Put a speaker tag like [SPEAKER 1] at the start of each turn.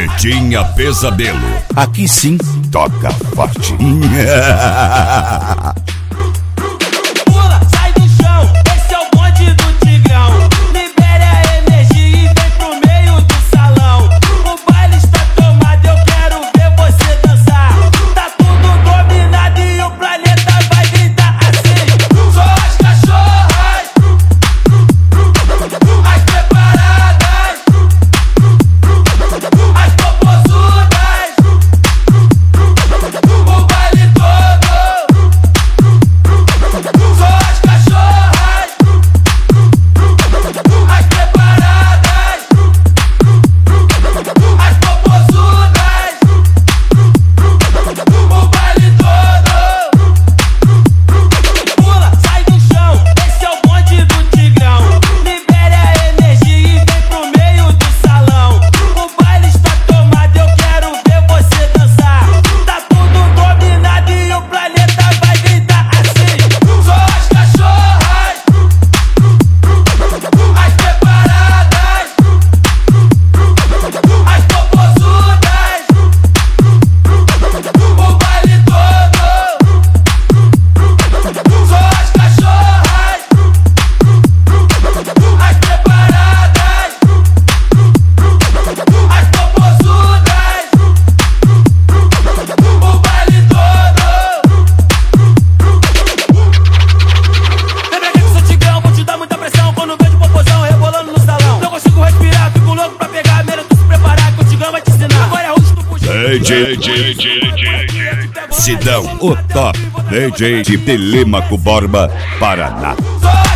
[SPEAKER 1] Tinha Pesadelo. Aqui sim, toca forte.
[SPEAKER 2] Pula, sai do chão, esse é o bonde do Tigrão. Libere a energia e vem pro meio do salão. O baile está tomado, eu quero ver você dançar. Tá tudo dominado e o planeta vai gritar assim. Só as cachorras, as preparadas, as popozudas, o baile todo. Só as cachorras, as preparadas, as popozudas, o baile todo. Pula, sai do chão, esse é o bonde do Tigrão. Libere a energia e vem pro meio do salão. O baile está tomado, eu quero ver você dançar. Tá tudo dominado e o planeta vai gritar assim. Só as cachorras, as preparadas, as popozudas, o baile todo. Só as cachorras, as preparadas, as popozudas, o baile todo. Lembra que eu sou Tigrão, vou te dar muita pressão. Quando vejo popozão rebolando no salão, não consigo respirar, fico louco pra pegar a mira. Tu se preparar que o Tigrão vai te ensinar. Agora é rusto pro
[SPEAKER 1] Sidão, o top DJ de Telêmaco Borba, Paraná.
[SPEAKER 2] Só